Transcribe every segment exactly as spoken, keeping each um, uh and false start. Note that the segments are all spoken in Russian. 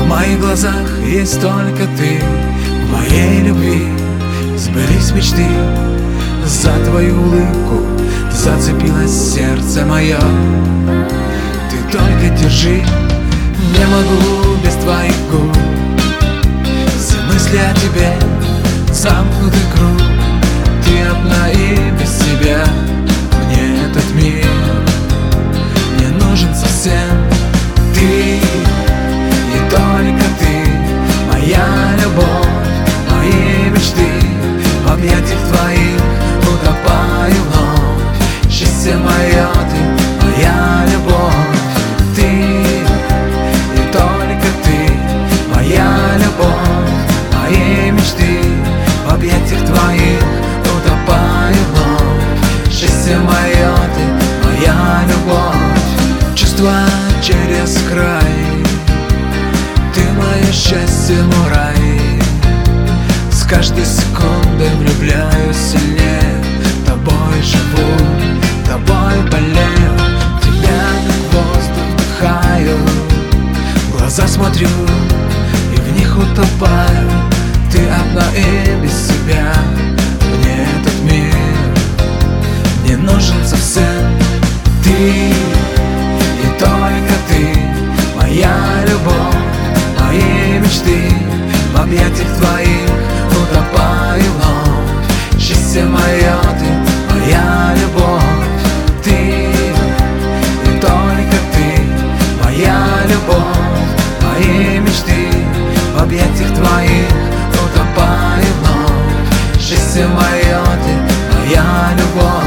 моих глазах есть только ты. В моей любви сбылись мечты. За твою улыбку зацепилось сердце мое. Ты только держи, не могу без твоих губ. Все мысли о тебе замкнутый круг. Ты одна и без себя мне этот мир не нужен совсем. Ты и только ты, моя любовь, мои мечты. В объятиях твоих утопаю вновь. Счастье мое, ты моя любовь. Ты и только ты, моя любовь, мои мечты. В объятиях твоих утопаю вновь. Счастье мое, ты моя любовь. Чувства через край, ты мое счастье, мой рай. С каждой секундой влюбляюсь сильнее. Тобой живу, тобой болею. Тебя как воздух вдыхаю. В глаза смотрю и в них утопаю. Ты одна и без себя мне этот мир не нужен совсем. Ты и только ты, моя любовь, мои мечты. В объятиях твоих утопаю вновь. Счастье мое, ты моя любовь. Ты и только ты, моя любовь, мои мечты. В объятиях твоих утопаю вновь. Счастье мое, ты моя любовь.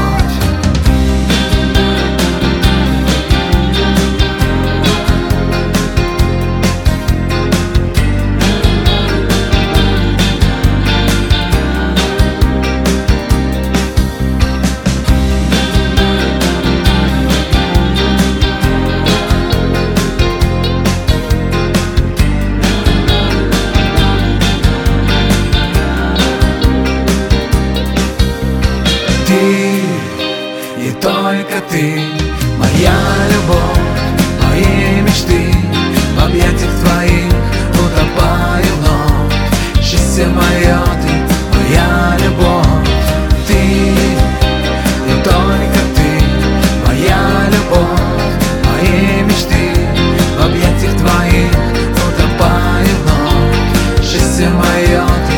Ты и только ты, моя любовь, мои мечты. В объятиях твоих утопаю вновь. Счастье мое, ты моя любовь. Ты и только ты, моя любовь, мои мечты. В объятиях твоих утопаю вновь. Счастье мое, ты